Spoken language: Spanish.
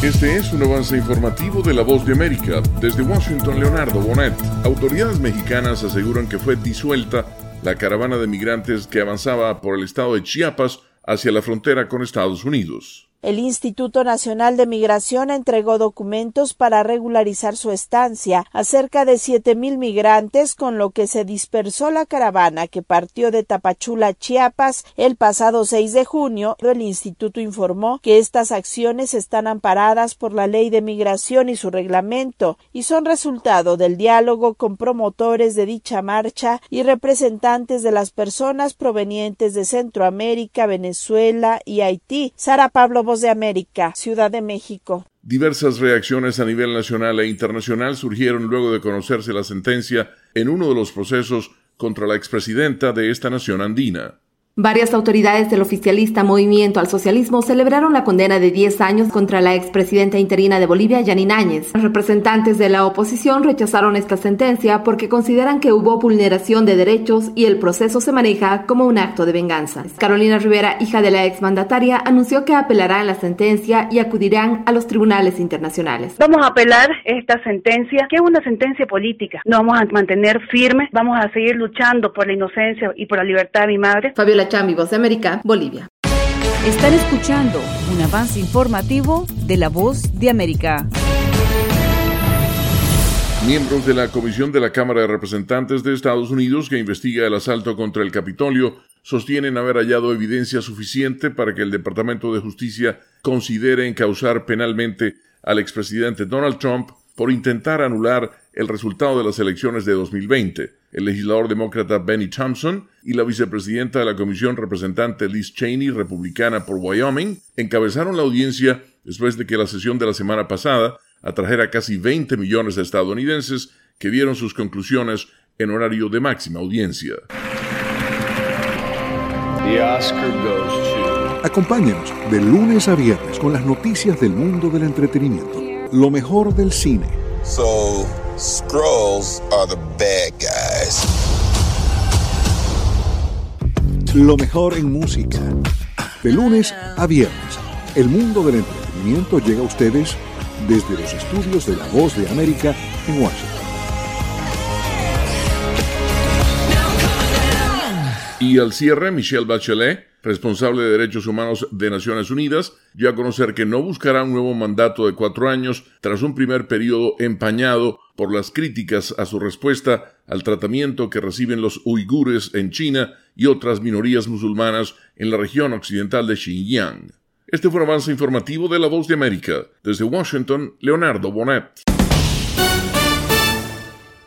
Este es un avance informativo de La Voz de América. Desde Washington, Leonardo Bonet. Autoridades mexicanas aseguran que fue disuelta la caravana de migrantes que avanzaba por el estado de Chiapas hacia la frontera con Estados Unidos. El Instituto Nacional de Migración entregó documentos para regularizar su estancia a cerca de 7,000 migrantes, con lo que se dispersó la caravana que partió de Tapachula, Chiapas, el pasado 6 de junio. El instituto informó que estas acciones están amparadas por la Ley de Migración y su reglamento y son resultado del diálogo con promotores de dicha marcha y representantes de las personas provenientes de Centroamérica, Venezuela y Haití. Sara Pablo, Voz de América, Ciudad de México. Diversas reacciones a nivel nacional e internacional surgieron luego de conocerse la sentencia en uno de los procesos contra la expresidenta de esta nación andina. Varias autoridades del oficialista Movimiento al Socialismo celebraron la condena de 10 años contra la expresidenta interina de Bolivia, Yanine Áñez. Los representantes de la oposición rechazaron esta sentencia porque consideran que hubo vulneración de derechos y el proceso se maneja como un acto de venganza. Carolina Rivera, hija de la exmandataria, anunció que apelarán la sentencia y acudirán a los tribunales internacionales. Vamos a apelar esta sentencia, que es una sentencia política. Nos vamos a mantener firmes, vamos a seguir luchando por la inocencia y por la libertad de mi madre. Fabiola Chambi, Voz de América, Bolivia. Están escuchando un avance informativo de La Voz de América. Miembros de la Comisión de la Cámara de Representantes de Estados Unidos que investiga el asalto contra el Capitolio sostienen haber hallado evidencia suficiente para que el Departamento de Justicia considere encausar penalmente al expresidente Donald Trump por intentar anular el resultado de las elecciones de 2020. El legislador demócrata Benny Thompson y la vicepresidenta de la comisión representante Liz Cheney, republicana por Wyoming, encabezaron la audiencia después de que la sesión de la semana pasada atrajera casi 20 millones de estadounidenses que vieron sus conclusiones en horario de máxima audiencia. The Oscar goes to... Acompáñenos de lunes a viernes con las noticias del mundo del entretenimiento. Lo mejor del cine. So, Skrulls are the bad guys. Lo mejor en música. De lunes a viernes, el mundo del entretenimiento llega a ustedes desde los estudios de La Voz de América en Washington. Y al cierre, Michelle Bachelet, responsable de Derechos Humanos de Naciones Unidas, dio a conocer que no buscará un nuevo mandato de 4 años tras un primer periodo empañado por las críticas a su respuesta al tratamiento que reciben los uigures en China y otras minorías musulmanas en la región occidental de Xinjiang. Este fue un avance informativo de La Voz de América. Desde Washington, Leonardo Bonet.